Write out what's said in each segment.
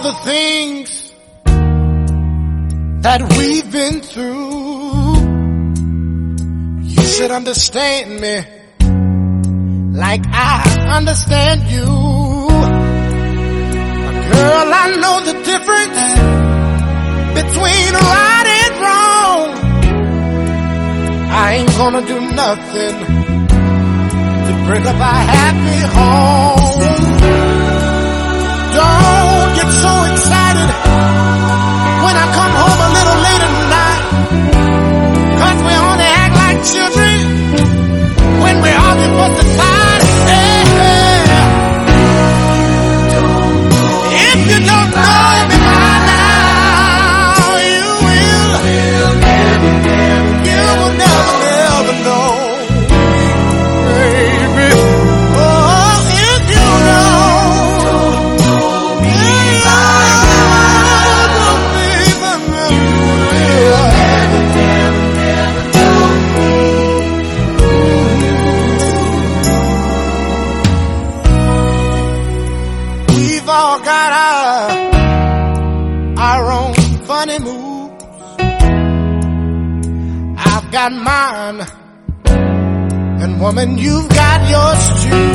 the things that we've been through, you should understand me like I understand you. Girl, I know the difference between right and wrong. I ain't gonna do nothing to break up our happy home. Don't get so excited when I come home a little late at night, 'cause we only act like children when we argue for the fight. If you don't know me by now, you will never know, baby. Oh, if you we've all got our own funny moves. I've got mine, and woman, you've got yours too.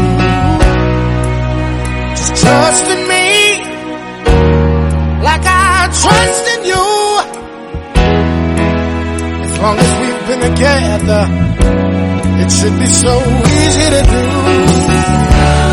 Just trust in me like I trust in you. As long as we've been together, it should be so easy to do.